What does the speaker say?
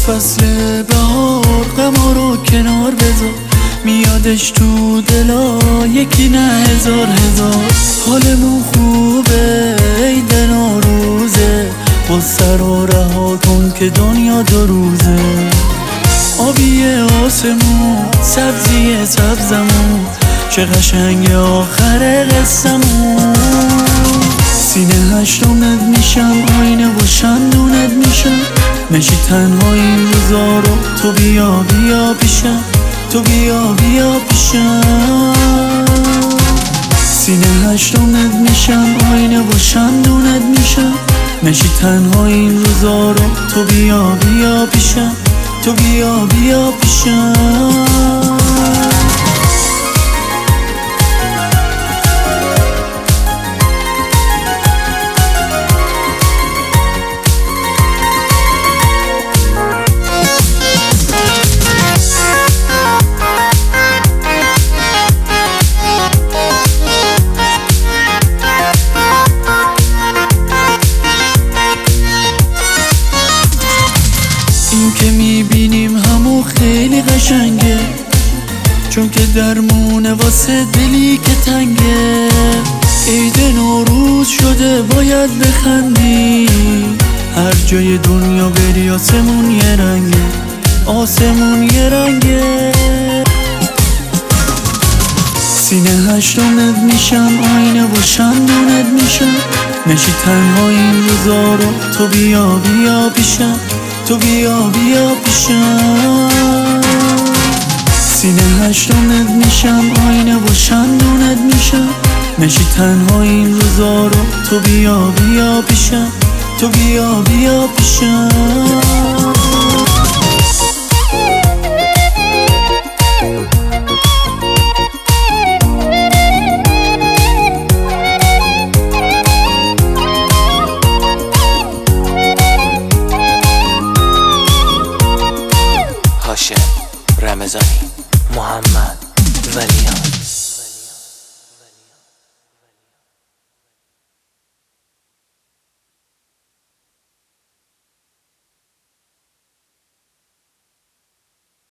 فصل بهار غما رو کنار بذار، میادش تو دلا یکی نه هزار هزار. حالمون خوبه عید نوروزه، غصه رو رها کن که دنیا دو روزه. آبی آسمون سبزی سبزمون، چه قشنگ آخر قصمون. سینه هشتمت میشم آینه و شندونت میشم، نشی تنها این روزا رو تو بیا بیا پیشم، تو بیا بیا پیشم. سینه هشتمت میشم آینه و شندونت میشم، نشی تنها این روزا رو تو بیا بیا پیشم، تو بیا بیا پیشم. این که میبینیم همو خیلی قشنگه، چون که درمونه واسه دلی که تنگه. عید نوروز شده باید بخندی، هر جای دنیا بری آسمون یه رنگه، آسمون یه رنگه. سینه هشتمت میشم آینه و شندونت میشم، نشی تنها این روزا رو تو بیا بیا پیشم، تو بیا بیا پیشم. سینه هشتمت میشم آینه و شندونت میشم، نشی تنها این روزا رو تو بیا بیا پیشم، تو بیا بیا پیشم. هاشم رمضانی، محمد ولیان.